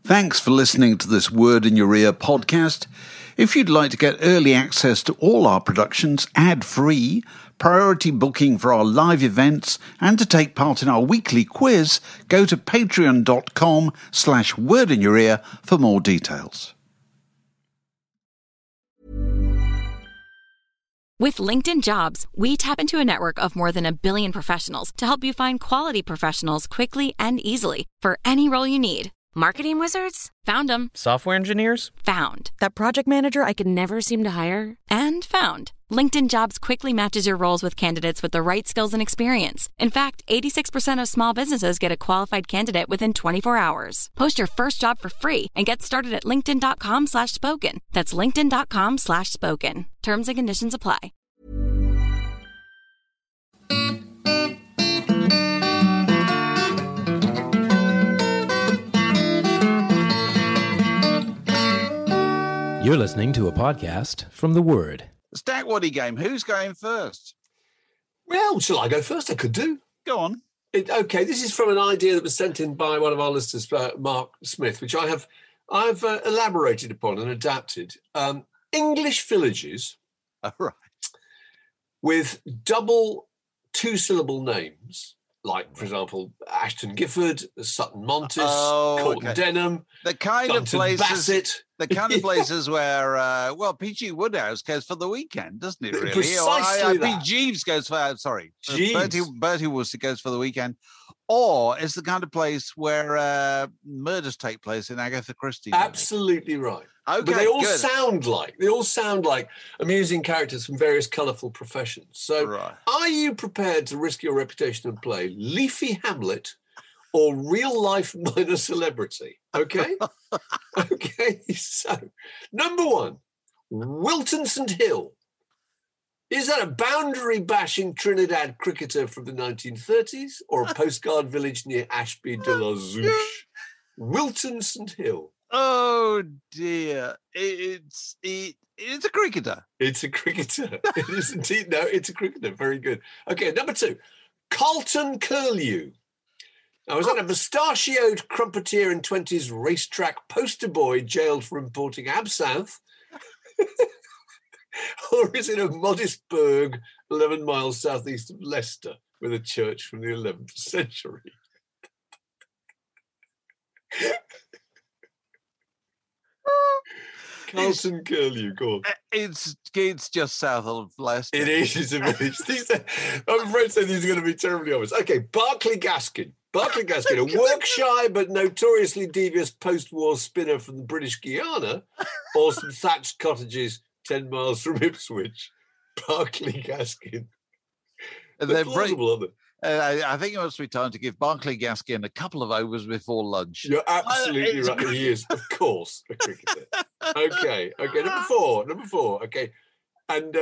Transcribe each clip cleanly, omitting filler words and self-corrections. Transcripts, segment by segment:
Thanks for listening to this Word in Your Ear podcast. If you'd like to get early access to all our productions ad-free, priority booking for our live events, and to take part in our weekly quiz, go to patreon.com/wordinyourear for more details. With LinkedIn Jobs, we tap into a network of more than 1 billion professionals to help you find quality professionals quickly and easily for any role you need. Marketing wizards? Found them. Software engineers? Found. That project manager I could never seem to hire? And found. LinkedIn Jobs quickly matches your roles with candidates with the right skills and experience. In fact, 86% of small businesses get a qualified candidate within 24 hours. Post your first job for free and get started at linkedin.com/spoken. That's linkedin.com/spoken. Terms and conditions apply. You're listening to a podcast from The Word. Stack Waddy game. Who's going first? Well, shall I go first? I could do. Go on. Okay, this is from an idea that was sent in by one of our listeners, Mark Smith, which I've elaborated upon and adapted. English villages with double two-syllable names, like, for example, Ashton Gifford, Sutton Montis, Corton Denham, the kind of places, Bassett. The kind of places where, P.G. Woodhouse goes for the weekend, doesn't it, really? Precisely P. Jeeves goes for, Jeeves. Bertie Wooster goes for the weekend. Or it's the kind of place where murders take place in Agatha Christie. Absolutely right. Okay, but they all sound like amusing characters from various colourful professions. So Are you prepared to risk your reputation and play Leafy Hamlet or real-life minor celebrity? Okay? Okay, so number one, Wilton St Hill. Is that a boundary-bashing Trinidad cricketer from the 1930s or a postcard village near Ashby de la Zouche? Wilton St Hill. Oh, dear. It's a cricketer. It's a cricketer. It is indeed. No, it's a cricketer. Very good. Okay, number two, Carlton Curlew. Now, is that a mustachioed crumpeteer in 20s racetrack poster boy jailed for importing absinthe? Or is it a modest burg 11 miles southeast of Leicester with a church from the 11th century? Carlton Curlew, go on. It's just south of Leicester. It is. It's a village. I'm afraid to say these are going to be terribly obvious. Okay, Barclay Gaskin. Barclay Gaskin, a work-shy but notoriously devious post-war spinner from the British Guiana, or some thatched cottages 10 miles from Ipswich. Barclay Gaskin. And they're plausible, aren't they? I think it must be time to give Barclay Gaskin a couple of overs before lunch. You're absolutely right. He is, of course, a cricketer. Okay. Number four. Okay. And,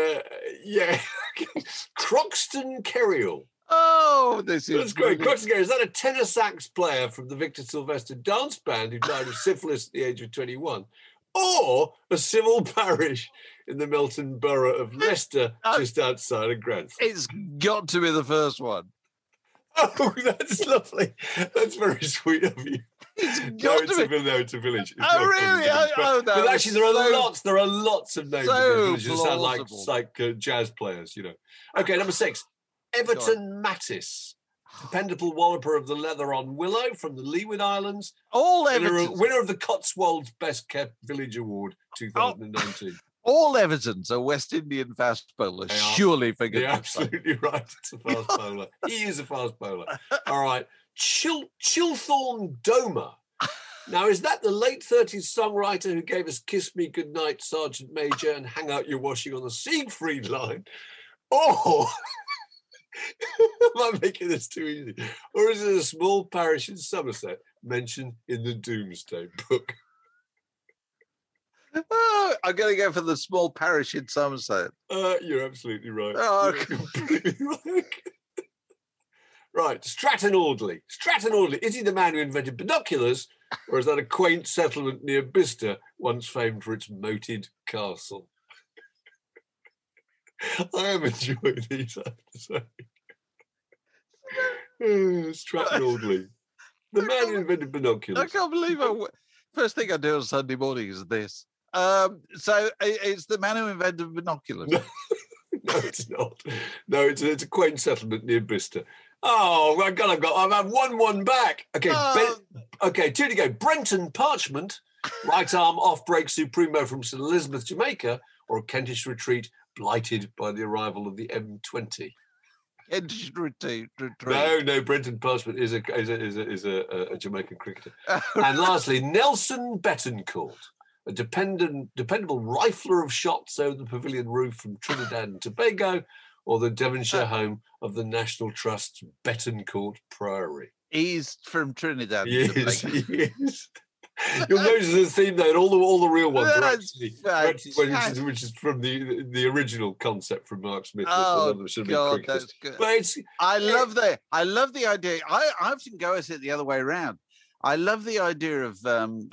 Croxton Kerrill. Oh, this is great. Croxton Kerrill, is that a tenor sax player from the Victor Sylvester dance band who died of syphilis at the age of 21? Or a civil parish in the Melton Borough of Leicester, just outside of Grantham? It's got to be the first one. Oh, that's lovely. That's very sweet of you. It's a village. It's really? But actually, there are lots of names of villages that sound like jazz players, you know. Okay, number 6. Everton Mattis, dependable walloper of the leather on Willow from the Leeward Islands. All Evertons. Winner of the Cotswolds Best Kept Village Award 2019. All Evertons are West Indian fast bowlers. Surely for You're absolutely right. It's a fast bowler. He is a fast bowler. All right. Chilthorne Domer. Now, is that the late 30s songwriter who gave us Kiss Me Goodnight, Sergeant Major, and Hang Out Your Washing on the Siegfried line? Or... Am I making this too easy? Or is it a small parish in Somerset mentioned in the Doomsday Book? Oh, I'm going to go for the small parish in Somerset. You're absolutely right. Oh, you're completely right. Right, Stratton Audley. Stratton Audley, is he the man who invented binoculars, or is that a quaint settlement near Bicester, once famed for its moated castle? I am enjoying these, I have to say. Stratton Audley. The man who invented binoculars. I can't believe First thing I do on Sunday morning is this. So it's the man who invented binoculars. No, it's not. No, it's a quaint settlement near Bicester. Oh my God! I've had 1-1 back. Okay, okay, 2 to go. Brenton Parchment, right arm off break supremo from St Elizabeth, Jamaica, or a Kentish retreat blighted by the arrival of the M20. Kentish retreat. No. Brenton Parchment is a Jamaican cricketer. And lastly, Nelson Betancourt, a dependable rifler of shots over the pavilion roof from Trinidad and Tobago, or the Devonshire home of the National Trust's Betancourt Priory. He's from Trinidad. Yes, he is. You'll notice the theme there, and all the real ones are actually which is from the original concept from Mark Smith. Oh God, that's good. But I love the idea. I often go at it the other way around. I love the idea of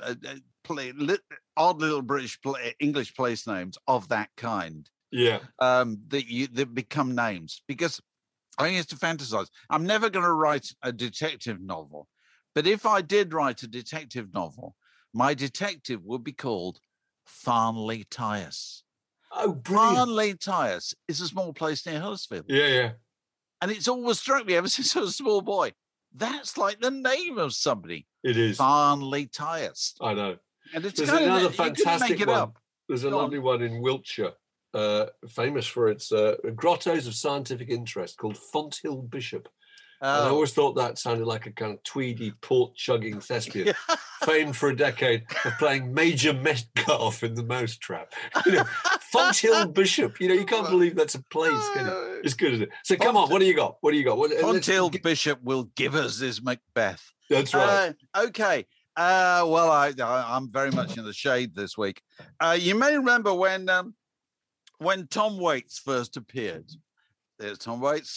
odd little British English place names of that kind. Yeah, that become names, because I used to fantasize. I'm never going to write a detective novel, but if I did write a detective novel, my detective would be called Farnley Tyas. Oh, brilliant! Farnley Tyas is a small place near Huddersfield. Yeah. And it's always struck me ever since I was a small boy. That's like the name of somebody. It is Farnley Tyas. I know. And it's There's another fantastic one. Up. There's a lovely one in Wiltshire, famous for its grottos of scientific interest, called Fonthill Bishop. I always thought that sounded like a kind of tweedy, port-chugging thespian, famed for a decade of playing Major Metcalf in The Mousetrap. Fonthill Bishop. You can't believe that's a place, can you? It's good, isn't it? So come on, what do you got? Fonthill Bishop will give us this Macbeth. That's right. Okay. Well, I'm very much in the shade this week. You may remember when Tom Waits first appeared. There's Tom Waits.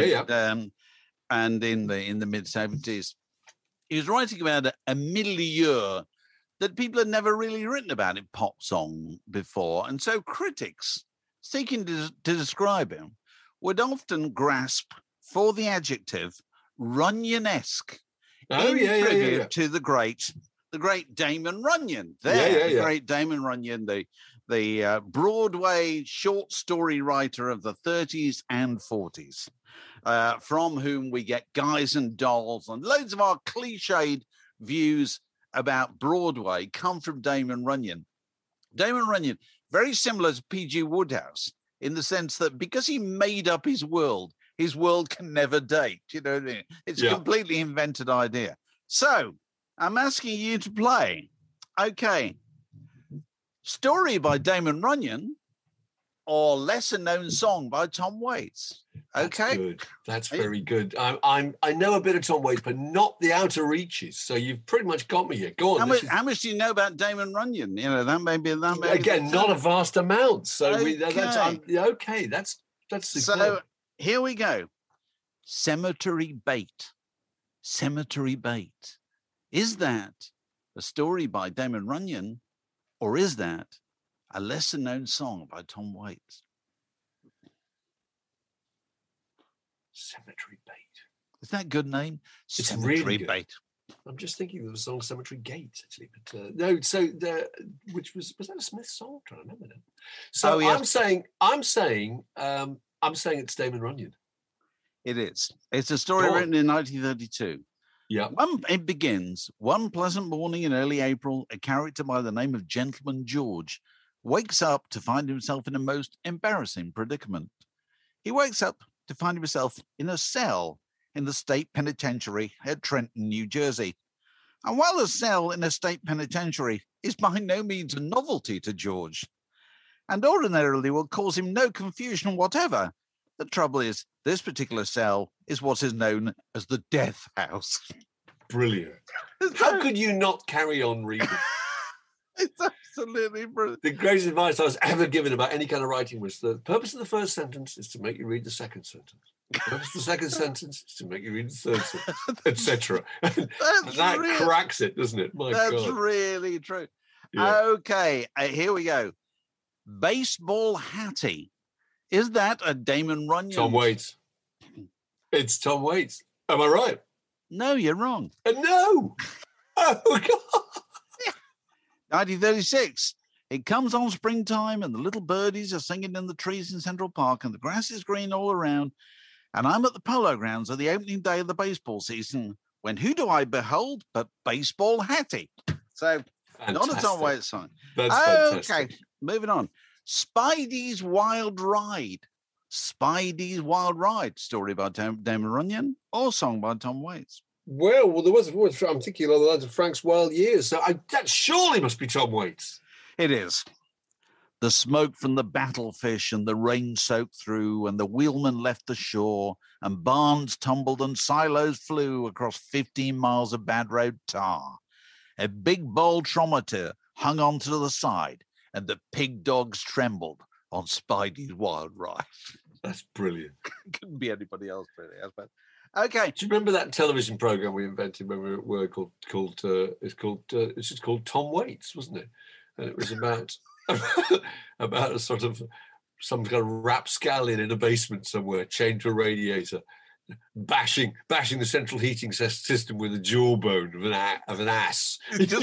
And in the mid-70s, he was writing about a milieu that people had never really written about in pop song before. And so critics, seeking to describe him, would often grasp for the adjective Runyon-esque tribute to the great Damon Runyon. Great Damon Runyon, the Broadway short story writer of the 30s and 40s. From whom we get Guys and Dolls, and loads of our cliched views about Broadway come from Damon Runyon. Damon Runyon, very similar to P.G. Wodehouse, in the sense that because he made up his world can never date. You know what I mean? It's a completely invented idea. So I'm asking you to play. Okay. Story by Damon Runyon, or lesser-known song by Tom Waits. Okay, good. That's very good. I know a bit of Tom Waits, but not the outer reaches. So you've pretty much got me here. Go on. How much do you know about Damon Runyon? That may be again not a vast amount. So okay. That's superb. So here we go. Cemetery Bait. Cemetery Bait. Is that a story by Damon Runyon, or is that a lesser-known song by Tom Waits? Cemetery Bait. Is that a good name? It's Cemetery really good. Bait. I'm just thinking of the song Cemetery Gates, actually. But no, so which was that a Smith song? I'm trying to remember now. So I'm saying it's Damon Runyon. It is. It's a story written in 1932. Yeah. It begins, one pleasant morning in early April, a character by the name of Gentleman George wakes up to find himself in a most embarrassing predicament. He wakes up to find himself in a cell in the state penitentiary at Trenton, New Jersey. And while a cell in a state penitentiary is by no means a novelty to George, and ordinarily will cause him no confusion whatever, the trouble is this particular cell is what is known as the death house. Brilliant. How could you not carry on reading? It's absolutely brilliant. The greatest advice I was ever given about any kind of writing was the purpose of the first sentence is to make you read the second sentence. The purpose of the second sentence is to make you read the third sentence, etc. That cracks it, doesn't it? That's really true. Yeah. Okay, here we go. Baseball Hattie. Is that a Damon Runyon? Tom Waits. It's Tom Waits. Am I right? No, you're wrong. No. Oh, God. 1936. It comes on springtime and the little birdies are singing in the trees in Central Park and the grass is green all around. And I'm at the Polo Grounds on the opening day of the baseball season when who do I behold but Baseball Hattie? So, fantastic. Not a Tom Waits song. That's fantastic. Okay, moving on. Spidey's Wild Ride. Spidey's Wild Ride. Story by Damon Runyon or song by Tom Waits? Well, there was I'm thinking along the lines of Frank's Wild Years. So that surely must be Tom Waits. It is. The smoke from the battlefish and the rain soaked through, and the wheelman left the shore, and barns tumbled and silos flew across 15 miles of bad road tar. A big boltrometer hung onto the side, and the pig dogs trembled on Spidey's Wild Ride. That's brilliant. Couldn't be anybody else, really, I suppose. Okay. Do you remember that television program we invented when we were called it's just called Tom Waits, wasn't it? And it was about about a sort of some kind of rapscallion in a basement somewhere, chained to a radiator, bashing the central heating system with a jawbone of an ass.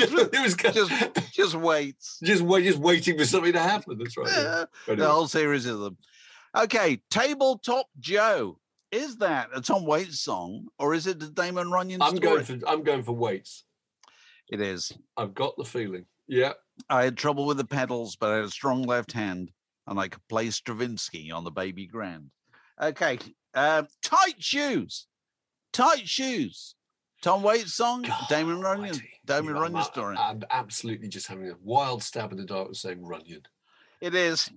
Just waits. Just waiting for something to happen. That's right. Yeah. Anyway. The whole series of them. Okay, Tabletop Joe. Is that a Tom Waits song or is it a Damon Runyon story? I'm going for Waits. It is. I've got the feeling. Yeah. I had trouble with the pedals, but I had a strong left hand, and I could play Stravinsky on the baby grand. Okay. Tight Shoes. Tight Shoes. Tom Waits song, God, Damon Runyon. Damon Runyon story. I'm absolutely just having a wild stab in the dark with saying Runyon. It is.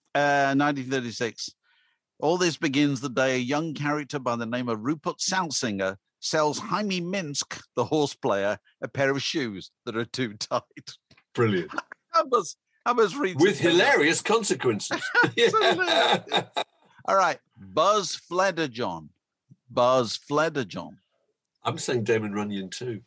1936. All this begins the day a young character by the name of Rupert Salsinger sells Jaime Minsk, the horse player, a pair of shoes that are too tight. Brilliant. I must read with hilarious consequences. All right. Buzz Flederjohn. Buzz Flederjohn. I'm saying Damon Runyon too.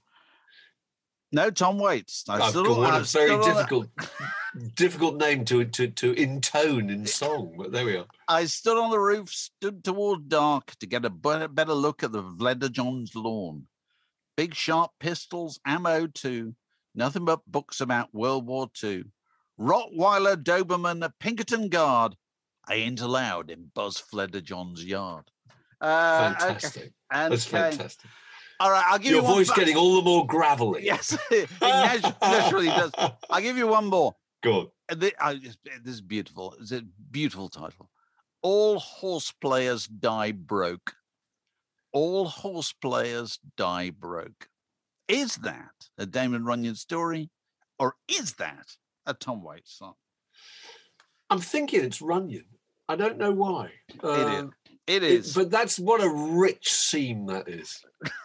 No, Tom Waits. What a very difficult name to intone in song, but there we are. I stood on the roof, stood toward dark to get a better look at the Flederjohn's lawn. Big sharp pistols, ammo too. Nothing but books about World War II. Rottweiler, Doberman, a Pinkerton guard. I ain't allowed in Buzz Flederjohn's yard. Fantastic. Okay. That's fantastic. All right, I'll give your you one. Your voice getting all the more gravelly. Yes, it naturally does. I'll give you one more. Go on. This is beautiful. It's a beautiful title. All horse players die broke. All horse players die broke. Is that a Damon Runyon story, or is that a Tom Waits song? I'm thinking it's Runyon. I don't know why. It is. But that's what a rich seam that is.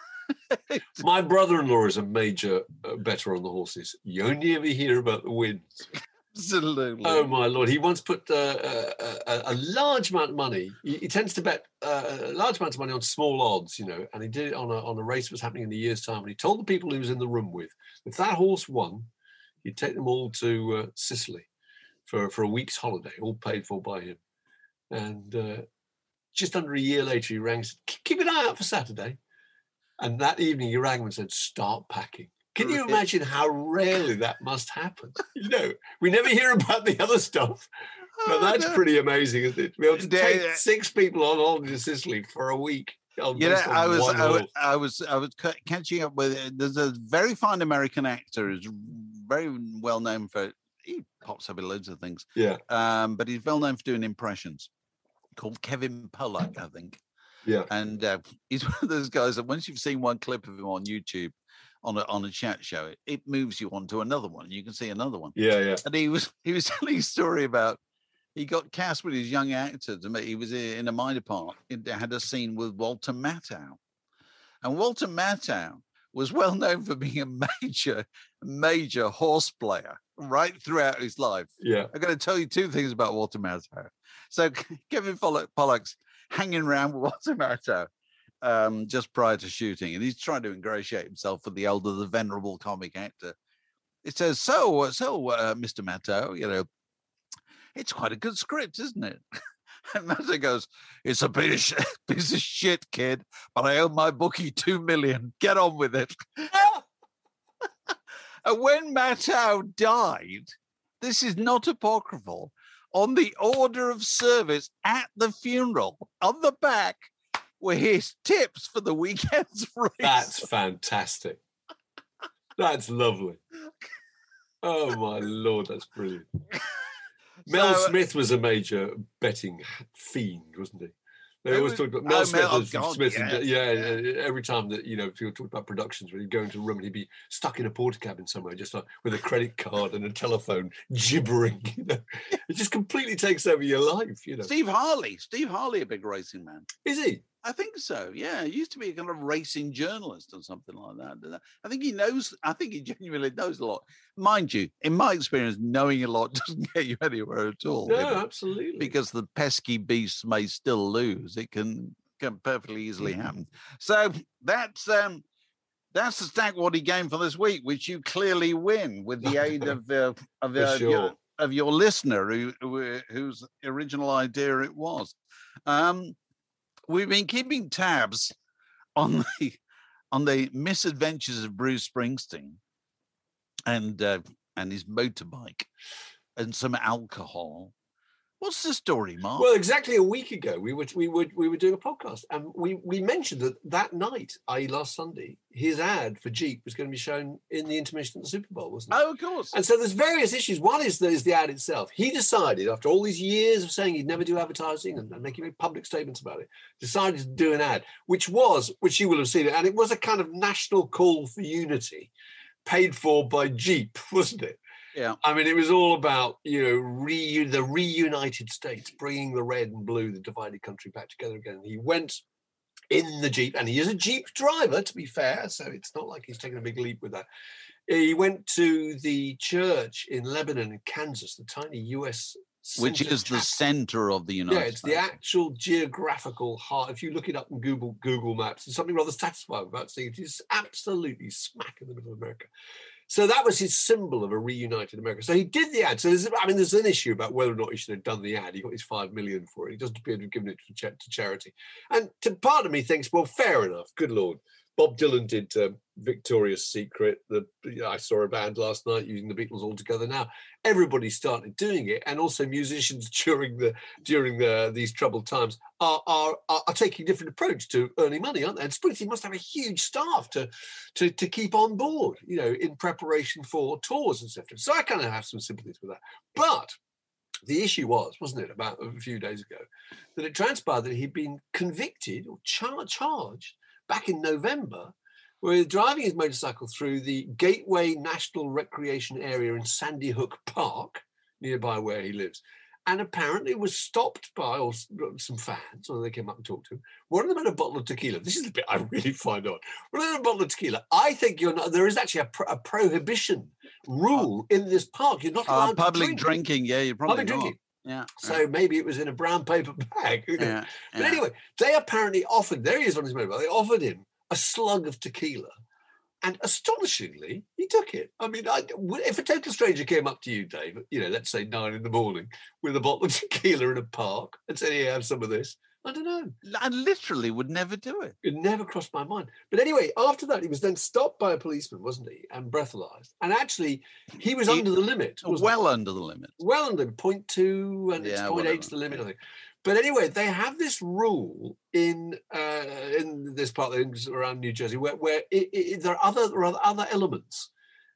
My brother-in-law is a major bettor on the horses. You only ever hear about the wins. Absolutely. Oh, my Lord. He once put a large amount of money. He tends to bet a large amount of money on small odds, and he did it on a race that was happening in a year's time. And he told the people he was in the room with, if that horse won, he'd take them all to Sicily for a week's holiday, all paid for by him. And just under a year later, he rang and said, keep an eye out for Saturday. And that evening, he rang and said, start packing. Can you imagine how rarely that must happen? We never hear about the other stuff, but that's pretty amazing, isn't it? To be able to take 6 people on holiday to Sicily for a week. I was catching up with. There's a very fine American actor who's very well known for. He pops up in loads of things. Yeah. But he's well known for doing impressions. Called Kevin Pollak, I think. Yeah. And he's one of those guys that once you've seen one clip of him on YouTube, on a chat show, it moves you on to another one. You can see another one. Yeah, yeah. And he was telling a story about he got cast with his young actor. He was in a minor part. It had a scene with Walter Matthau. And Walter Matthau was well known for being a major horse player right throughout his life. Yeah. I'm going to tell you 2 things about Walter Matthau. So Kevin Pollak's hanging around with Walter Matthau just prior to shooting, and he's trying to ingratiate himself with the venerable comic actor. It says, so, Mr. Matthau, it's quite a good script, isn't it? And Matthau goes, it's a piece of shit, kid, but I owe my bookie $2 million. Get on with it. And when Matthau died, this is not apocryphal, on the order of service at the funeral, on the back, were his tips for the weekend's race. That's fantastic. That's lovely. Oh, my Lord, that's brilliant. Mel Smith was a major betting fiend, wasn't he? They always talked about Mel Smith. Every time that people talk about productions, when he'd go into a room and he'd be stuck in a porter cabin somewhere, just like with a credit card and a telephone, gibbering. It just completely takes over your life. Steve Harley, a big racing man. Is he? I think so. Yeah, he used to be a kind of racing journalist or something like that. I think he knows. I think he genuinely knows a lot. Mind you, in my experience, knowing a lot doesn't get you anywhere at all. No, absolutely. Because the pesky beasts may still lose. It can perfectly easily happen. So that's the Stack Waddy game for this week, which you clearly win with the aid of your listener, whose original idea it was. We've been keeping tabs on the misadventures of Bruce Springsteen and his motorbike and some alcohol. What's the story, Mark? Well, exactly a week ago, we were doing a podcast, and we mentioned that night, i.e. last Sunday, his ad for Jeep was going to be shown in the intermission at the Super Bowl, wasn't it? Oh, of course. And so there's various issues. One is the ad itself. He decided, after all these years of saying he'd never do advertising and making public statements about it, decided to do an ad, which you will have seen it, and it was a kind of national call for unity, paid for by Jeep, wasn't it? Yeah, I mean, it was all about the reunited states, bringing the red and blue, the divided country, back together again. He went in the Jeep, and he is a Jeep driver, to be fair, so it's not like he's taken a big leap with that. He went to the church in Lebanon and Kansas, the tiny U.S. which is the center of the United States. Yeah, it's the actual geographical heart. If you look it up in Google Maps, there's something rather satisfying about seeing it. It's absolutely smack in the middle of America. So that was his symbol of a reunited America. So he did the ad. So there's an issue about whether or not he should have done the ad. He got his $5 million for it. He doesn't appear to have given it to charity. And part of me thinks, well, fair enough. Good Lord. Bob Dylan did Victoria's Secret. I saw a band last night using the Beatles all together. Now everybody started doing it, and also musicians during these troubled times are taking a different approach to earning money, aren't they? And Springsteen must have a huge staff to keep on board, in preparation for tours and stuff. So I kind of have some sympathies with that, but. The issue wasn't it, about a few days ago, that it transpired that he'd been convicted or charged back in November, where driving his motorcycle through the Gateway National Recreation Area in Sandy Hook Park, nearby where he lives, and apparently was stopped by some fans, or they came up and talked to him. One of them had a bottle of tequila. This is the bit I really find odd. One of them had a bottle of tequila. I think there is actually a prohibition rule in this park. You're not allowed public to drink. Drinking. Yeah, you're probably public not. drinking. Yeah. So maybe it was in a brown paper bag. Yeah. But anyway, they apparently offered, there he is on his mobile, they offered him a slug of tequila. And astonishingly, he took it. I mean, if a total stranger came up to you, Dave, let's say 9 a.m, with a bottle of tequila in a park and said, "Here, have some of this," I don't know. I literally would never do it. It never crossed my mind. But anyway, after that, he was then stopped by a policeman, wasn't he? And breathalyzed. And actually, he was under the limit. Well under the limit. Well under 0.2 and it's 0.8 is the limit, I think. But anyway, they have this rule in this part around New Jersey where there are other elements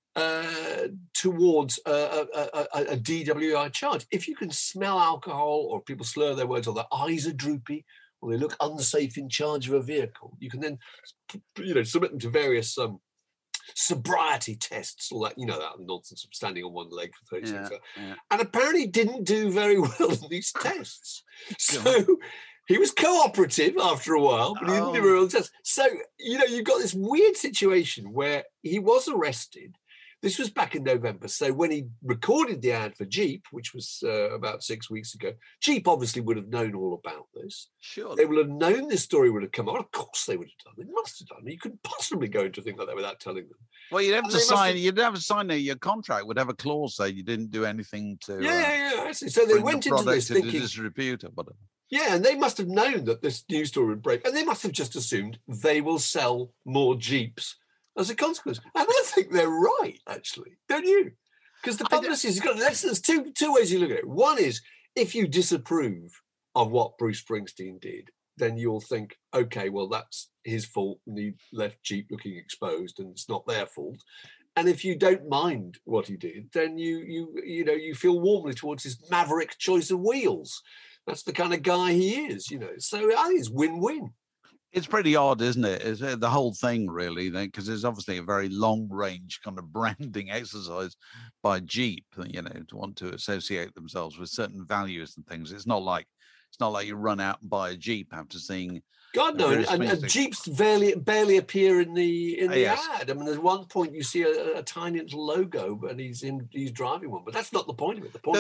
towards a DWI charge. If you can smell alcohol, or people slur their words, or their eyes are droopy, or they look unsafe in charge of a vehicle, you can then submit them to various sobriety tests, all that, that nonsense of standing on one leg for 30 seconds. Yeah. And apparently didn't do very well in these tests. So he was cooperative after a while, but he didn't do very well in tests. So, you've got this weird situation where he was arrested. This was back in November. So when he recorded the ad for Jeep, which was about 6 weeks ago, Jeep obviously would have known all about this. Sure. They would have known this story would have come out. Of course they would have done. They must have done. You couldn't possibly go into a thing like that without telling them. Well, you'd have to sign your contract would have a clause saying you didn't do anything to So they went into this thinking disrepute or whatever. Yeah, and they must have known that this news story would break, and they must have just assumed they will sell more Jeeps as a consequence. And I think they're right, actually, don't you? Because the publicist has got, there's two ways you look at it. One is, if you disapprove of what Bruce Springsteen did, then you'll think, okay, well, that's his fault and he left Jeep looking exposed and it's not their fault. And if you don't mind what he did, then you feel warmly towards his maverick choice of wheels. That's the kind of guy he is, So I think it's win-win. It's pretty odd, isn't it? It's the whole thing, really, because there's obviously a very long-range kind of branding exercise by Jeep, to want to associate themselves with certain values and things. It's not like you run out and buy a Jeep after seeing. God no, and Jeeps barely appear in the ad. I mean, there's one point you see a tiny little logo, and he's driving one, but that's not the point of it. The point.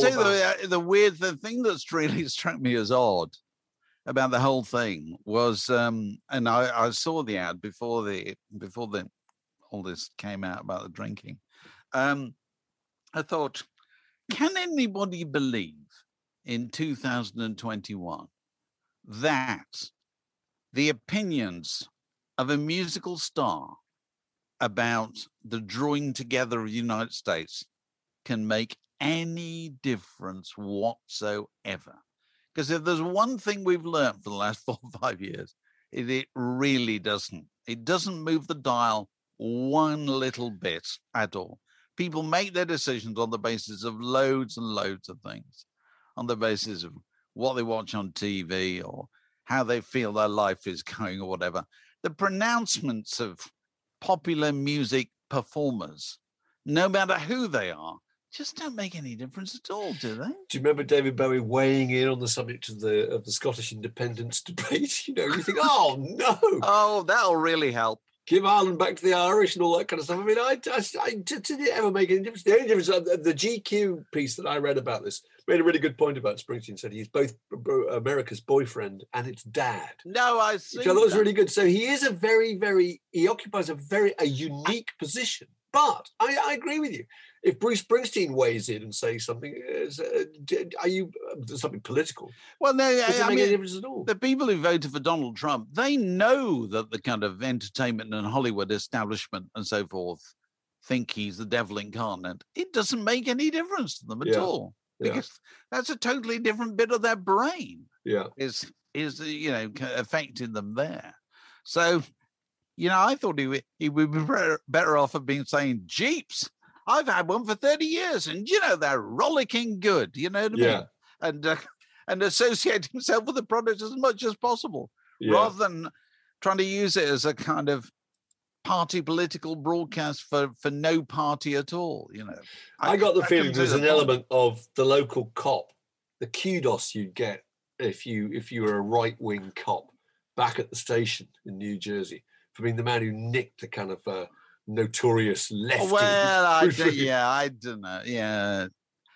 The thing that's really struck me as odd about the whole thing was, and I saw the ad before all this came out about the drinking. I thought, can anybody believe in 2021 that the opinions of a musical star about the drawing together of the United States can make any difference whatsoever? Because if there's one thing we've learned for the last 4 or 5 years, it really doesn't. It doesn't move the dial one little bit at all. People make their decisions on the basis of loads and loads of things, on the basis of what they watch on TV or how they feel their life is going or whatever. The pronouncements of popular music performers, no matter who they are, just don't make any difference at all, do they? Do you remember David Bowie weighing in on the subject of the Scottish independence debate? You think, oh no, oh, that'll really help. Give Ireland back to the Irish and all that kind of stuff. I mean, did it ever make any difference? The only difference, the GQ piece that I read about this made a really good point about Springsteen. Said he's both America's boyfriend and its dad. No, I see. Which I thought was really good. So he is he occupies a unique position. But I agree with you. If Bruce Springsteen weighs in and says something, are you something political? Well, no, doesn't make any difference at all. The people who voted for Donald Trump, they know that the kind of entertainment and Hollywood establishment and so forth think he's the devil incarnate. It doesn't make any difference to them at all, because that's a totally different bit of their brain. Yeah, is affecting them there. So. I thought he would be better off of being saying, Jeeps, I've had one for 30 years and, they're rollicking good, you know what I mean? And associate himself with the product as much as possible, rather than trying to use it as a kind of party political broadcast for no party at all, I got the feeling there's an element of the local cop, the kudos you'd get if you were a right-wing cop back at the station in New Jersey, for being the man who nicked the kind of notorious lefty. Well, I don't know. Yeah.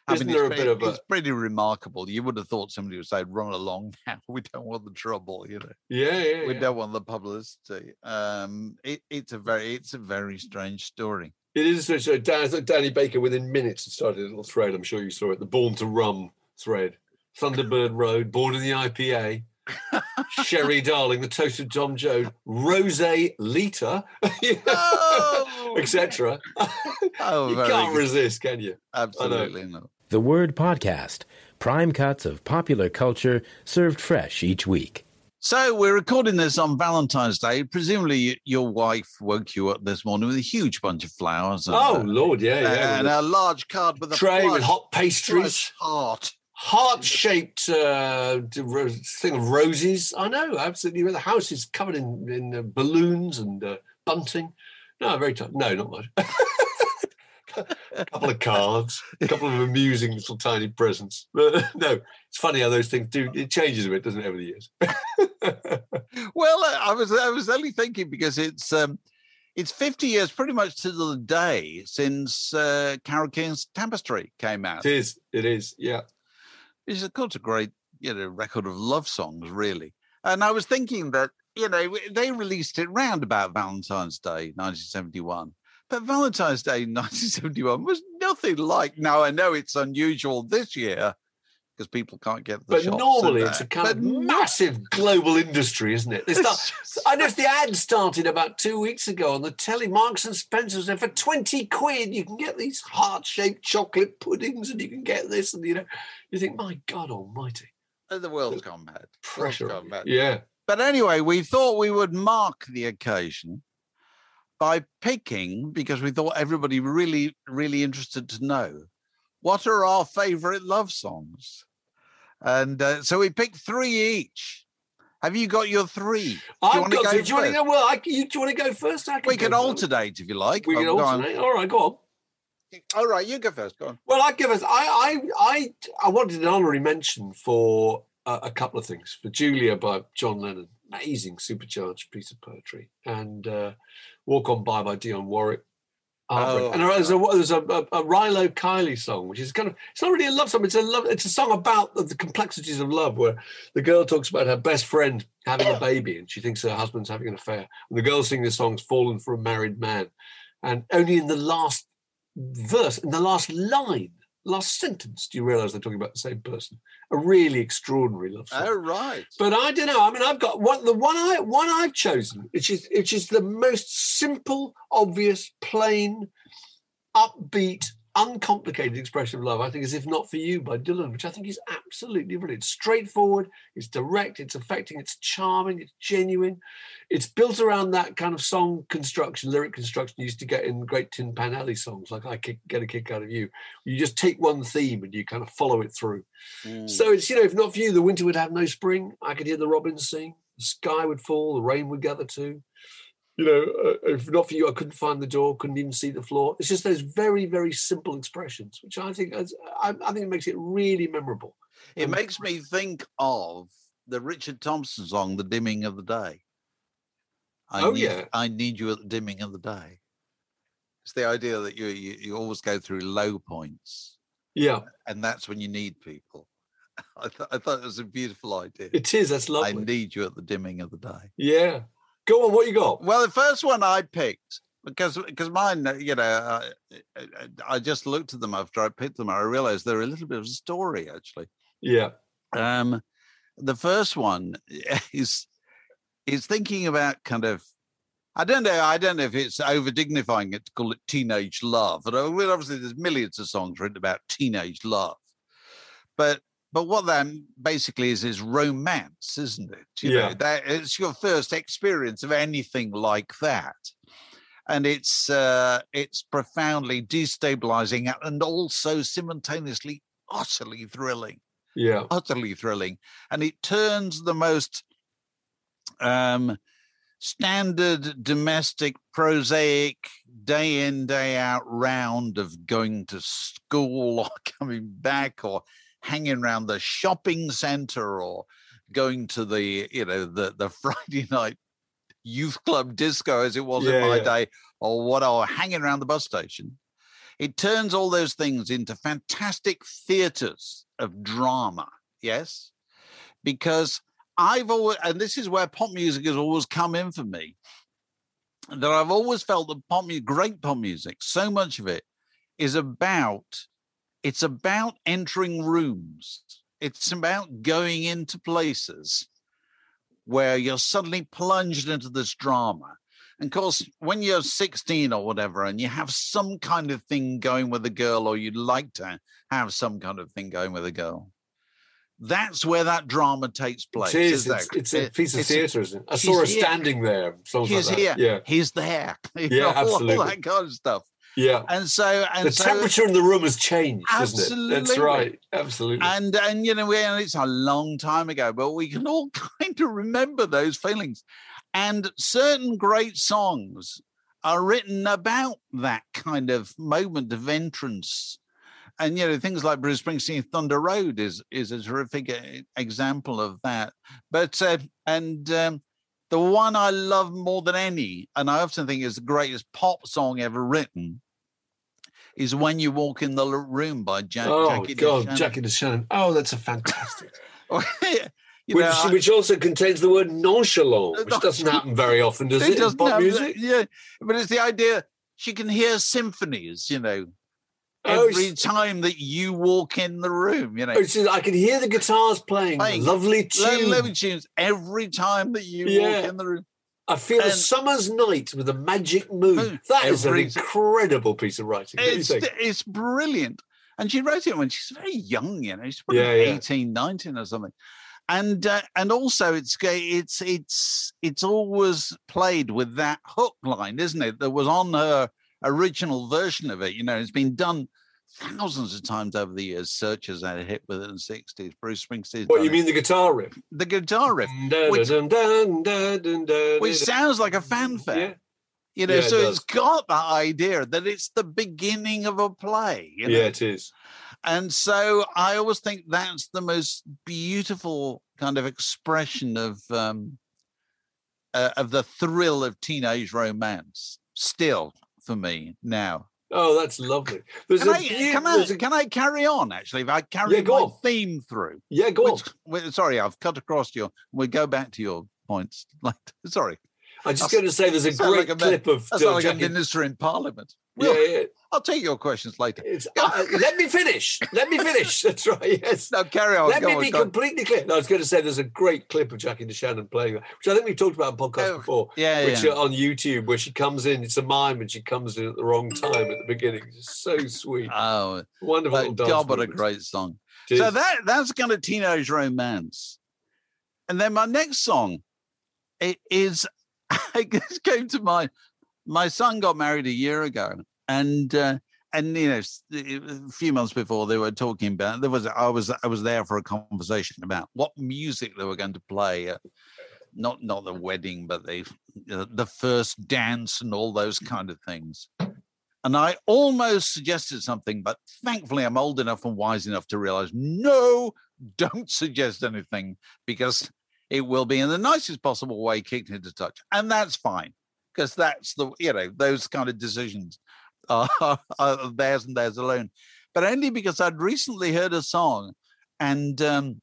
It's pretty remarkable. You would have thought somebody would say, run along now. We don't want the trouble, Yeah. We don't want the publicity. It's a very strange story. It is. So Danny Baker, within minutes, started a little thread. I'm sure you saw it. The Born to Rum thread. Thunderbird Road, Born in the IPA. Sherry Darling, the Toasted Tom Joad, Rosé Lita, etc. You can't resist, can you? Absolutely not. The Word Podcast, prime cuts of popular culture served fresh each week. So we're recording this on Valentine's Day. Presumably your wife woke you up this morning with a huge bunch of flowers. And, Lord, yeah. And a large card with a tray with hot pastries. Heart-shaped thing of roses. I know, absolutely. The house is covered in balloons and bunting. No, very tough. No, not much. A couple of cards, a couple of amusing little tiny presents. But no, it's funny how those things do. It changes a bit, doesn't it, over the years? Well, I was only thinking because it's 50 years, pretty much to the day, since Carole King's Tapestry came out. It is, yeah. It's, of course, a great, record of love songs, really. And I was thinking that, they released it round about Valentine's Day, 1971. But Valentine's Day, 1971 was nothing like, now I know it's unusual this year, because people can't get the but shops. But normally it's a kind of massive global industry, isn't it? I noticed the ad started about 2 weeks ago on the telly. Marks and Spencer's there for 20 quid. You can get these heart-shaped chocolate puddings, and you can get this, and you think, my God Almighty, the world's gone mad. Pressure, gone mad. Yeah. But anyway, we thought we would mark the occasion by picking, because we thought everybody really, really interested to know, what are our favourite love songs? And so we picked 3 each. Have you got your 3? I've got 3. Do you want to go? Well, do you want to go first? We can alternate if you like. We can alternate. All right, go on. All right, you go first. Go on. Well, I wanted an honorary mention for a couple of things. For Julia by John Lennon, amazing supercharged piece of poetry, and Walk On By Dionne Warwick. And there's a Rilo Kiley song, which is kind of, it's not really a love song, it's a song about the complexities of love, where the girl talks about her best friend having a baby and she thinks her husband's having an affair. And the girl singing the song's fallen for a married man. And only in the last verse, in the last line, last sentence, do you realise they're talking about the same person? A really extraordinary love song. Oh, right. But I don't know. I mean, I've got one I've chosen, which is the most simple, obvious, plain, upbeat, uncomplicated expression of love, I think, is If Not For You by Dylan, which I think is absolutely brilliant. It's straightforward, it's direct, it's affecting, it's charming, it's genuine. It's built around that kind of song construction, lyric construction you used to get in great Tin Pan Alley songs, like Get a Kick Out of You. You just take one theme and you kind of follow it through. So it's, if not for you, the winter would have no spring. I could hear the robins sing, the sky would fall, the rain would gather too. If not for you, I couldn't find the door, couldn't even see the floor. It's just those very, very simple expressions, which I think it makes it really memorable. It makes me think of the Richard Thompson song, The Dimming of the Day. I need you at the dimming of the day. It's the idea that you always go through low points. Yeah. And that's when you need people. I thought it was a beautiful idea. It is. That's lovely. I need you at the dimming of the day. Yeah. Go on, what you got? Well, the first one I picked, because mine, I just looked at them after I picked them. I realized they're a little bit of a story, actually. Yeah. The first one is thinking about kind of, I don't know if it's over dignifying it to call it teenage love. But obviously there's millions of songs written about teenage love. But what that basically is romance, isn't it? You know, that it's your first experience of anything like that. And it's profoundly destabilizing and also simultaneously utterly thrilling. Yeah. Utterly thrilling. And it turns the most standard domestic prosaic day in, day out round of going to school or coming back or hanging around the shopping center or going to the Friday night youth club disco, as it was in my day, or hanging around the bus station. It turns all those things into fantastic theaters of drama. Yes, because I've always, and this is where pop music has always come in for me, that I've always felt that great pop music, so much of it is about entering rooms. It's about going into places where you're suddenly plunged into this drama. And of course, when you're 16 or whatever, and you have some kind of thing going with a girl, or you'd like to have some kind of thing going with a girl, that's where that drama takes place. It is. It's a piece of theatre, isn't it? I saw her standing there. He's here. Yeah. He's there. Absolutely. All that kind of stuff. Yeah. And the temperature in the room has changed, absolutely. Isn't it? That's right. Absolutely. And it's a long time ago, but we can all kind of remember those feelings. And certain great songs are written about that kind of moment of entrance. And, things like Bruce Springsteen's Thunder Road is a terrific example of that. But, the one I love more than any, and I often think is the greatest pop song ever written, is When You Walk in the Room by Jackie DeShannon. Jackie DeShannon. Oh, that's a fantastic. Which also contains the word nonchalant, which doesn't happen very often, does it? In pop music? Yeah, but it's the idea she can hear symphonies, every time that you walk in the room. You know, I can hear the guitars playing lovely tunes. Lovely tunes every time that you walk in the room. I feel a summer's night with a magic moon. That is an incredible piece of writing. It's brilliant. And she wrote it when she's very young, you know, she's probably 18, 19 or something. And also it's always played with that hook line, isn't it? That was on her original version of it. You know, it's been done thousands of times over the years. Searchers had a hit with it in the 60s. Bruce Springsteen. What, you mean the guitar riff? The guitar riff. Which sounds like a fanfare. Yeah. You know, so it's got that idea that it's the beginning of a play. You know? Yeah, it is. And so I always think that's the most beautiful kind of expression of the thrill of teenage romance. Still, for me now. Oh, that's lovely. Can I carry on? Actually, if I carry my theme through. Yeah, go on. Sorry, I've cut across you. We'll go back to your points. Sorry. I'm just going to say there's a great clip of... That's like a minister in Parliament. Yeah. I'll take your questions later. Let me finish. That's right, yes. No, carry on. Let me be completely clear. No, I was going to say there's a great clip of Jackie DeShannon playing that, which I think we've talked about on podcasts before, which are on YouTube, where she comes in, it's a mime, and she comes in at the wrong time at the beginning. It's so sweet. Oh, wonderful little dance. God, what a great song. So that's kind of teenage romance. And then my next song, it came to my son got married a year ago, and you know, a few months before they were talking about I was there for a conversation about what music they were going to play, not the wedding, but the first dance and all those kind of things. And I almost suggested something, but thankfully I'm old enough and wise enough to realize, no, don't suggest anything, because it will be in the nicest possible way kicked into touch. And that's fine, because that's those kind of decisions are theirs and theirs alone. But only because I'd recently heard a song and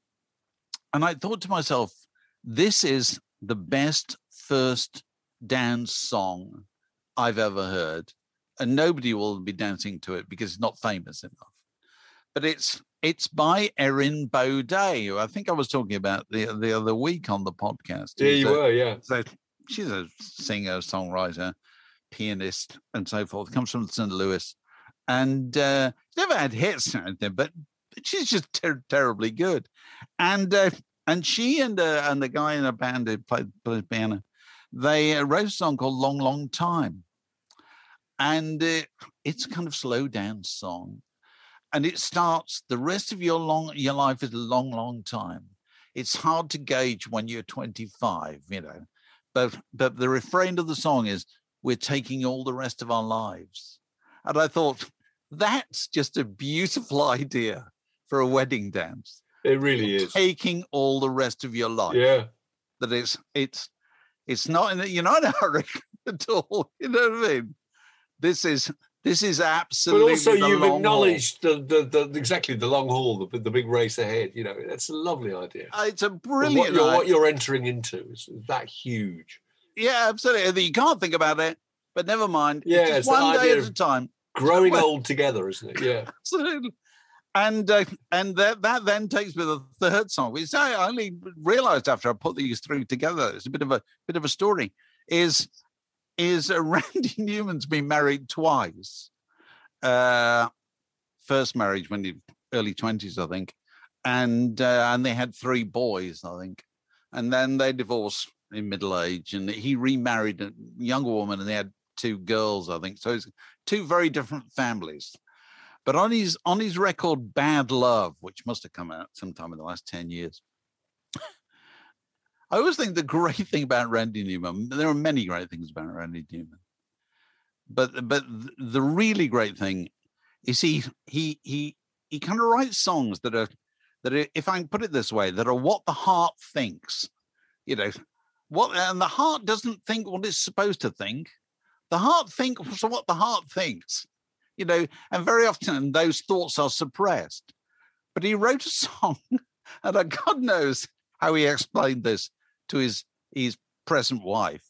I thought to myself, this is the best first dance song I've ever heard. And nobody will be dancing to it because it's not famous enough. But it's by Erin Baudet, who I think I was talking about the other week on the podcast. Yeah, you were, yeah. So she's a singer, songwriter, pianist, and so forth. Comes from St. Louis, and never had hits or anything, but she's just terribly good. And she and the guy in a band who played piano, they wrote a song called "Long Long Time," and it's a kind of slow dance song. And it starts, the rest of your life is a long, long time. It's hard to gauge when you're 25, you know. But the refrain of the song is, we're taking all the rest of our lives. And I thought, that's just a beautiful idea for a wedding dance. It really is. Taking all the rest of your life. Yeah. That it's not, you're not in a hurry at all. You know what I mean? This is absolutely. But also, you've acknowledged the exactly the long haul, the big race ahead. You know, that's a lovely idea. It's a brilliant. What you're entering into is that huge. Yeah, absolutely. You can't think about it, but never mind. Yeah, it's one day at a time. Growing old together, isn't it? Yeah, absolutely. And that then takes me to the third song, which I only realised after I put these three together. It's a bit of a story. Is Randy Newman's been married twice. First marriage when he early 20s, I think, and they had 3 boys, I think, and then they divorced in middle age, and he remarried a younger woman, and they had 2 girls, I think. So it's 2 very different families. But on his record, Bad Love, which must have come out sometime in the last 10 years. I always think the great thing about Randy Newman, there are many great things about Randy Newman, but the really great thing is he kind of writes songs that are, if I can put it this way, that are what the heart thinks, you know, and the heart doesn't think what it's supposed to think. The heart thinks what the heart thinks, you know, and very often those thoughts are suppressed. But he wrote a song, and God knows how he explained this to his present wife.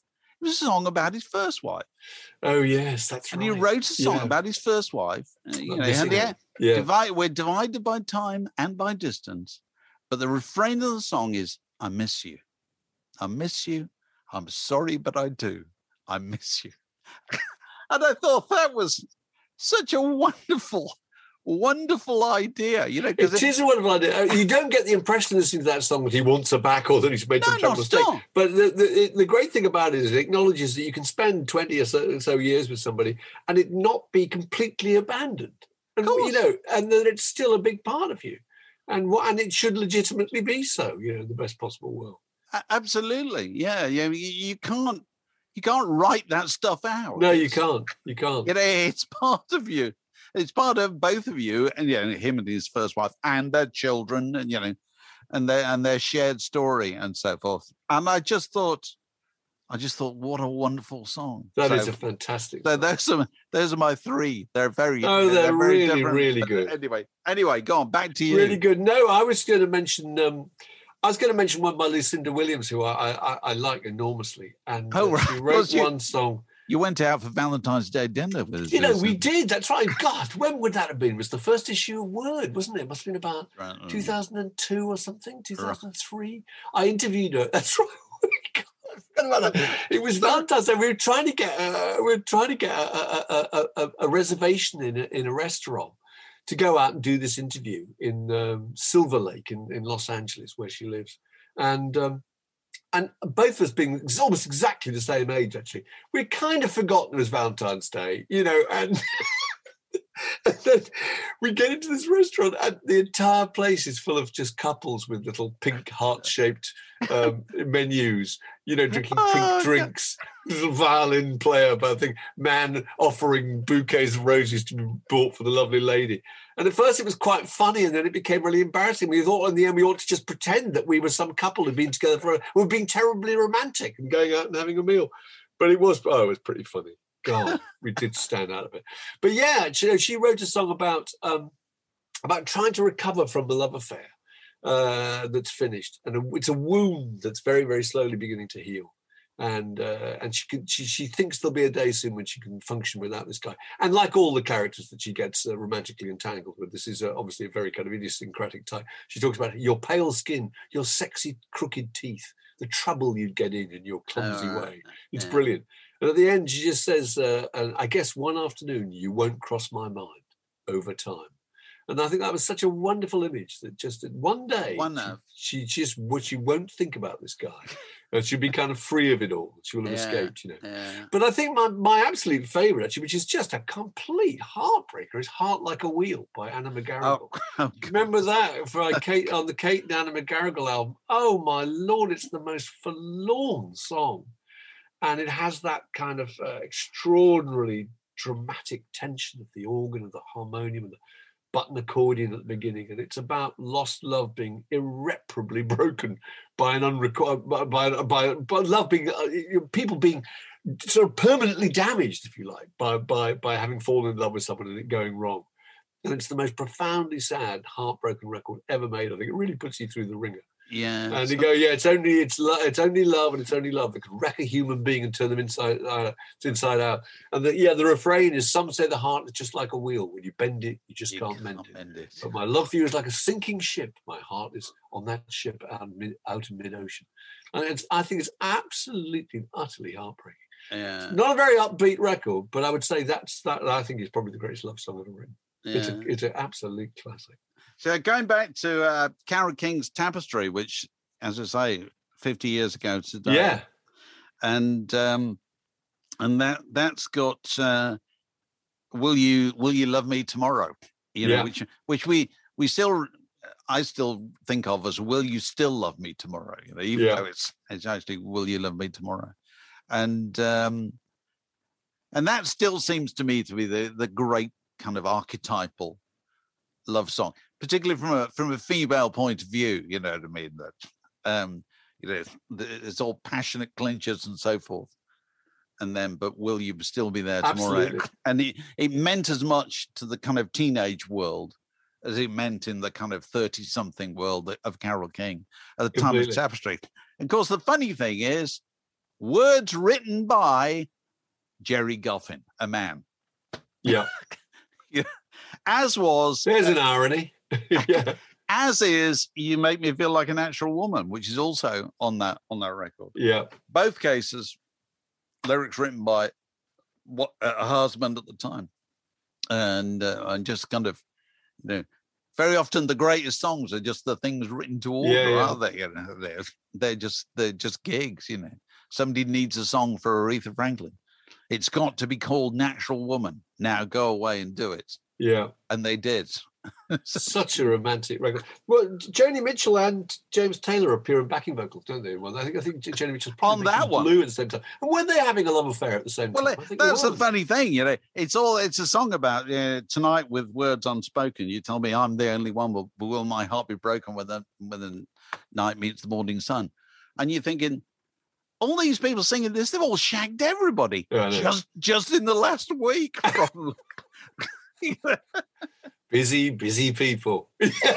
was a song about his first wife. Oh yes, that's and right. And he wrote a song about his first wife. We're divided by time and by distance, but the refrain of the song is, I miss you. I miss you. I'm sorry, but I do. I miss you. And I thought that was such a wonderful idea, because it is a wonderful idea. You don't get the impression listening to that song that he wants her back or that he's made some terrible mistake. But the great thing about it is it acknowledges that you can spend 20 or so years with somebody and it not be completely abandoned, and and that it's still a big part of you, and it should legitimately be so. In the best possible world. Absolutely, yeah. You can't write that stuff out. No, you can't. You can't. It's part of you. It's part of both of you, and him and his first wife, and their children, and their shared story, and so forth. And I just thought, what a wonderful song! That is a fantastic song. Those are my three. They're very. They're really, different. really good. Anyway, go on. Back to you. Really good. No, I was going to mention. One by Lucinda Williams, who I like enormously, and she wrote one song. You went out for Valentine's Day dinner with us. We did. That's right. God, when would that have been? It was the first issue of Word, wasn't it? It must have been about 2002 or something, 2003. I interviewed her. That's right. It was Valentine's Day. We were trying to get a reservation in a restaurant to go out and do this interview in Silver Lake in Los Angeles, where she lives, and both of us being almost exactly the same age, actually, we'd kind of forgotten it was Valentine's Day, and then we get into this restaurant and the entire place is full of just couples with little pink heart-shaped menus, drinking pink drinks, little violin player, but I think man offering bouquets of roses to be bought for the lovely lady. And at first it was quite funny, and then it became really embarrassing. We thought in the end we ought to just pretend that we were some couple who'd been together we're being terribly romantic and going out and having a meal. But it was pretty funny. God, we did stand out of it. But yeah, she wrote a song about trying to recover from a love affair that's finished, and it's a wound that's very, very slowly beginning to heal. And she thinks there'll be a day soon when she can function without this guy. And like all the characters that she gets romantically entangled with, this is obviously a very kind of idiosyncratic type. She talks about your pale skin, your sexy crooked teeth, the trouble you'd get in your clumsy way. It's brilliant. And at the end, she just says, I guess one afternoon you won't cross my mind over time. And I think that was such a wonderful image that just one day she won't think about this guy. And she'll be kind of free of it all. She will have escaped, Yeah. But I think my absolute favourite, actually, which is just a complete heartbreaker, is Heart Like a Wheel by Anna McGarrigle. Remember that on the Kate and Anna McGarrigle album? Oh, my Lord, it's the most forlorn song. And it has that kind of extraordinarily dramatic tension of the organ, of the harmonium, and the button accordion at the beginning, and it's about lost love being irreparably broken by by love being people being sort of permanently damaged, if you like, by having fallen in love with someone and it going wrong. And it's the most profoundly sad, heartbroken record ever made. I think it really puts you through the ringer. Yeah, and you go, it's only love, and it's only love that can wreck a human being and turn them inside out. And the refrain is, some say the heart is just like a wheel. When you bend it, you just can't mend it. But my love for you is like a sinking ship. My heart is on that ship out in mid-ocean. And I think it's absolutely and utterly heartbreaking. Yeah. It's not a very upbeat record, but I would say that I think is probably the greatest love song ever written. Yeah. It's an absolute classic. So going back to Carole King's Tapestry, which, as I say, 50 years ago today. Yeah. And that's got Will You Love Me Tomorrow? Which we still, I still think of as Will You Still Love Me Tomorrow? Even though it's actually Will You Love Me Tomorrow? And that still seems to me to be the great kind of archetypal love song, particularly from a female point of view. You know what I mean? That it's all passionate clinches and so forth, and then but will you still be there tomorrow? Absolutely. And it meant as much to the kind of teenage world as it meant in the kind of 30-something world of Carole King at the time of Tapestry. And of course, the funny thing is, Words written by Jerry Goffin, a man. Yeah. Yeah. As was... There's an irony. Yeah. As is You Make Me Feel Like a Natural Woman, which is also on that record. Yeah. Both cases, lyrics written by a husband at the time. And just kind of, very often the greatest songs are just the things written to order, aren't they? They're just gigs, Somebody needs a song for Aretha Franklin. It's got to be called Natural Woman. Now go away and do it. Yeah. And they did. Such a romantic record. Well, Joni Mitchell and James Taylor appear in backing vocals, don't they? Well, I think Joni Mitchell's probably on that one Blue at the same time. And were they having a love affair at the same time? Well, that's the funny thing, It's a song about tonight with words unspoken. You tell me I'm the only one. Will my heart be broken when the night meets the morning sun? And you're thinking, all these people singing this, they've all shagged everybody just in the last week, probably. Busy people.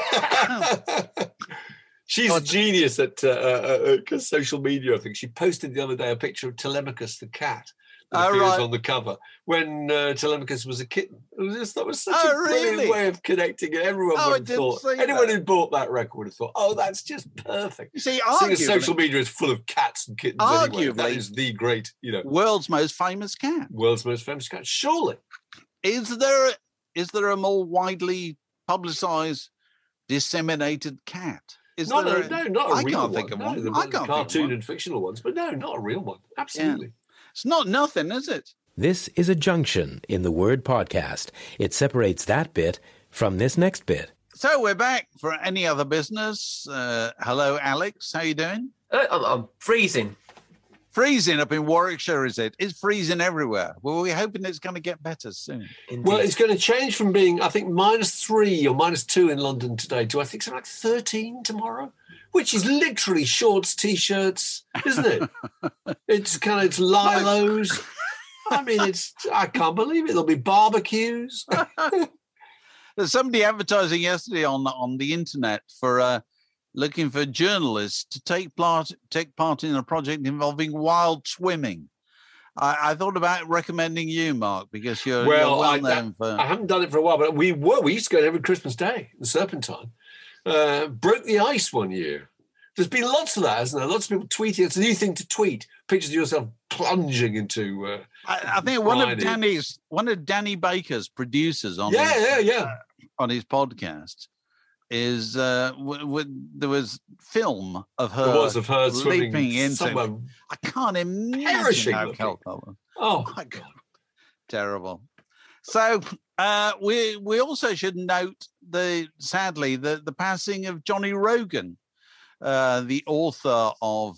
She's a genius at social media, I think. She posted the other day a picture of Telemachus the cat that appears on the cover when Telemachus was a kitten. That was such a brilliant way of connecting it. Anyone who bought that record would have thought, oh, that's just perfect. You see, social media is full of cats and kittens anyway. That is the great, world's most famous cat. World's most famous cat, surely. Is there a more widely publicised, disseminated cat? Not a real one. I can't think of one. I can't cartoon and fictional ones, but no, not a real one. Absolutely. Yeah. It's not nothing, is it? This is a junction in the word podcast. It separates that bit from this next bit. So we're back for Any Other Business. Hello, Alex. How you doing? I'm freezing. Freezing up in Warwickshire, is it? It's freezing everywhere. Well, we're hoping it's going to get better soon. Indeed. Well, it's going to change from being, I think, -3 or -2 in London today to, I think, something like 13 tomorrow, which is literally shorts, T-shirts, isn't it? It's lilos. I mean, I can't believe it. There'll be barbecues. There's somebody advertising yesterday on the internet for... looking for journalists to take part in a project involving wild swimming. I thought about recommending you, Mark, because you're well known for... I haven't done it for a while, but we used to go every Christmas Day, the Serpentine. Broke the ice one year. There's been lots of that, hasn't there? Lots of people tweeting. It's a new thing to tweet. Pictures of yourself plunging into... I think one of Danny Baker's producers on on his podcast is there was film of her. There was of her leaping into. Somewhere. I can't imagine how cold. Oh my God, terrible. So we also should note sadly the passing of Johnny Rogan, the author of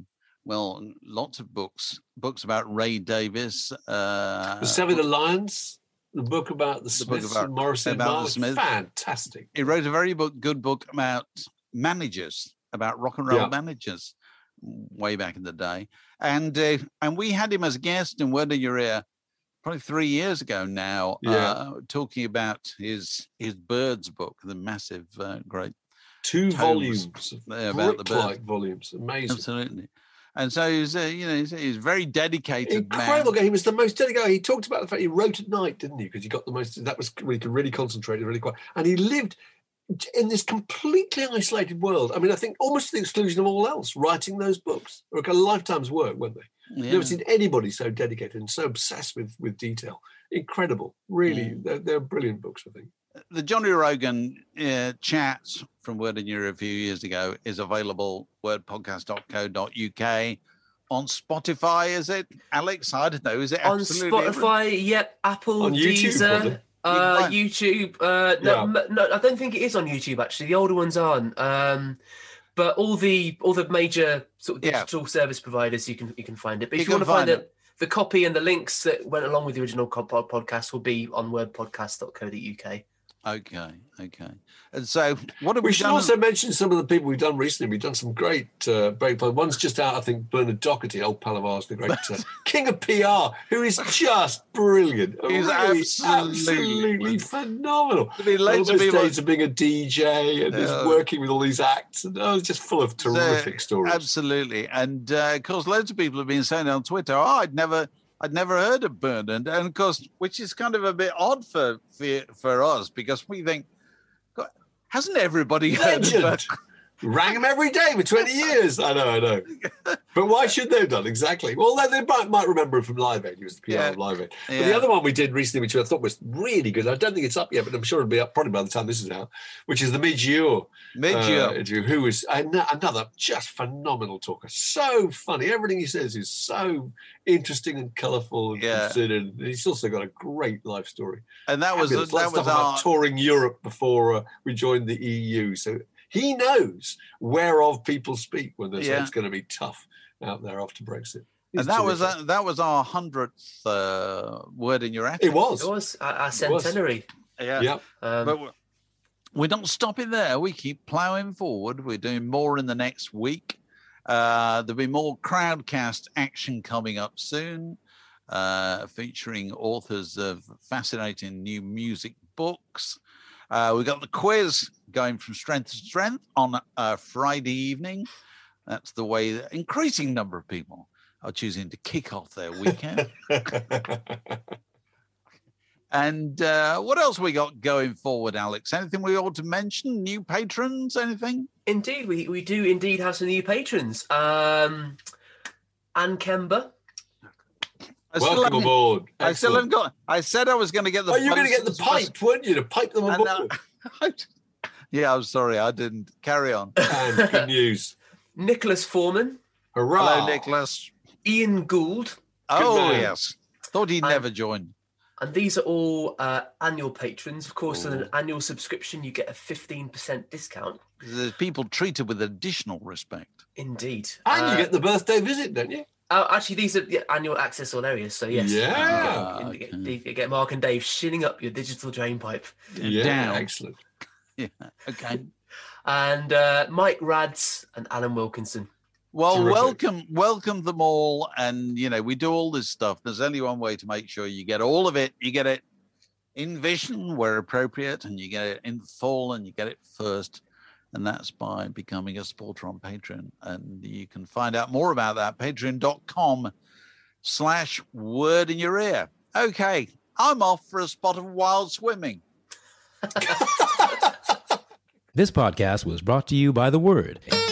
lots of books about Ray Davis, The Seven of the Lions. The book about the Smiths and Morrissey. About the Smiths. Fantastic. He wrote a very good book about managers, about rock and roll managers way back in the day. And we had him as a guest in Word in Your Ear probably 3 years ago now, talking about his Birds book, the massive, great 2 volumes about the birds. Volumes. Amazing. Absolutely. And so he's very dedicated. Incredible man. He was the most dedicated. He talked about the fact he wrote at night, didn't he? Because he got the most. That was when he could really concentrate, really quiet. And he lived in this completely isolated world. I mean, I think almost to the exclusion of all else. Writing those books were a lifetime's work, weren't they? Yeah. Never seen anybody so dedicated and so obsessed with detail. Incredible, really. They're brilliant books, I think. The Johnny Rogan chat from Word in Your Ear a few years ago is available wordpodcast.co.uk on Spotify, is it, Alex? I don't know. Is it on Spotify? Yep. Apple, on YouTube, Deezer, YouTube. No, I don't think it is on YouTube. Actually, the older ones aren't. But all the major sort of digital service providers, you can find it. But if you want to find it. The copy and the links that went along with the original podcast will be on wordpodcast.co.uk. Okay. And so what have we should also mention some of the people we've done recently. We've done some great one's just out, I think, Bernard Doherty, old pal of ours, the great king of PR, who is just brilliant. He's really, absolutely phenomenal. I mean, all those days of being a DJ and just working with all these acts, and just full of terrific stories. Absolutely. And of course, loads of people have been saying on Twitter, I'd never heard of Bernard, and of course, which is kind of a bit odd for us, because we think, God, hasn't everybody heard of Bernard? Rang him every day for 20 years. I know. But why should they have done? Exactly. Well, they might remember him from Live Aid. He was the PR of Live Aid. But the other one we did recently, which I thought was really good, I don't think it's up yet, but I'm sure it'll be up probably by the time this is out, which is the Midge-Ure. Who is another just phenomenal talker. So funny. Everything he says is so interesting and colourful and considered. He's also got a great life story. And that was about touring Europe before we joined the EU. So he knows whereof people speak when they say it's going to be tough out there after Brexit. And that was our 100th word in your attic. It was our centenary. Yeah. But we're not stopping there. We keep ploughing forward. We're doing more in the next week. There'll be more Crowdcast action coming up soon, featuring authors of fascinating new music books. We've got the quiz going from strength to strength on Friday evening. That's the way that increasing number of people are choosing to kick off their weekend. And what else we got going forward, Alex? Anything we ought to mention? New patrons? Anything? Indeed, we do indeed have some new patrons. Anne Kember. Welcome aboard. I still haven't got. I said I was going to get the. Oh, you were going to get the pipe, weren't you? To pipe them on board. Yeah, I'm sorry, I didn't. Carry on. And good news. Nicholas Foreman. Hurrah! Hello, Nicholas. Ian Gould. Oh yes, thought he'd never joined. And these are all annual patrons. Of course, on an annual subscription, you get a 15% discount. There's people treated with additional respect. Indeed. And you get the birthday visit, don't you? Actually, these are annual access all areas, so yes. Yeah. You get Mark and Dave shilling up your digital drain pipe. Yeah, excellent. Yeah, okay. And Mike Rads and Alan Wilkinson. Well, welcome them all. And, we do all this stuff. There's only one way to make sure you get all of it. You get it in vision where appropriate, and you get it in full, and you get it first. And that's by becoming a supporter on Patreon. And you can find out more about that, patreon.com/word in your ear. Okay, I'm off for a spot of wild swimming. This podcast was brought to you by The Word.